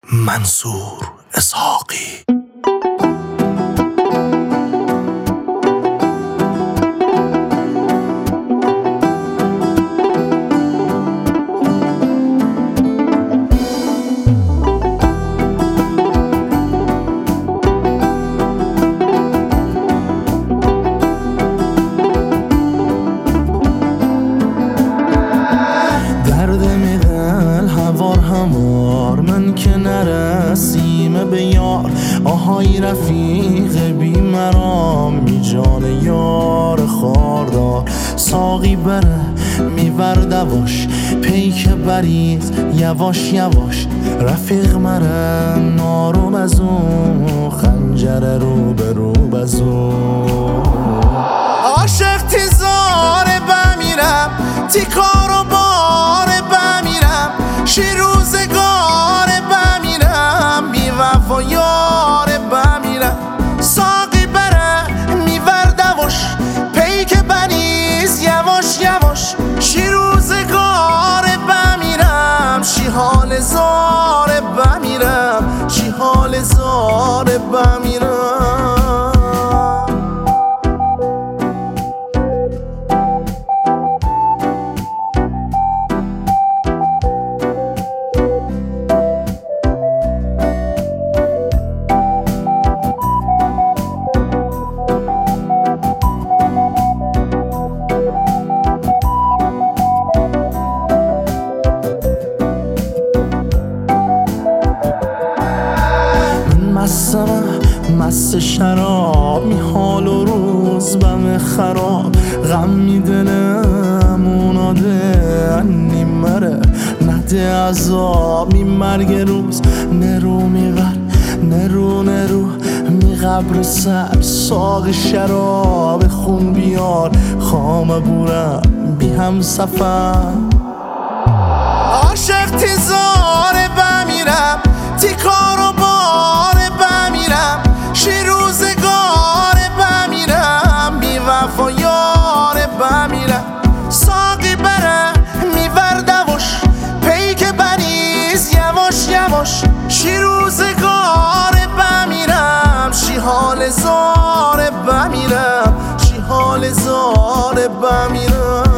منصور اسحاقی. من که نرسیم به یار، آهای رفیق بی مرام، می جان یار خاردار. ساقی بره میور دواش، پیک بریز یواش یواش. رفیق مره نارو بزو، خنجر رو به رو بزو. عاشق تیزار بمیرم، تیکار و بار بمیرم. شیروزگار بمیرم، بی وفا یار بمیرم. ساقی بره میور دواش، پیک بریز یواش یواش. شیروزگار بمیرم، شی حال زار بمیرم، شی حال زار بمیرم. مست شراب، می حال و روز بم خراب. غم می دلم اوناده نیمره، نده عذاب می مرگ روز. نرو می ور نرو نرو می قبر سر. ساق شراب خون بیار، خام بورم بی هم سفر. عاشق تیزار بمیرم، تیکار و بار بمیرم. شیروزگار بمیرم، بی وفا یار بمیرم. ساقی بره میور دواش، پیک بریز یواش یواش. شیروزگار بمیرم، شی حال زار بمیرم، شی حال زار بمیرم.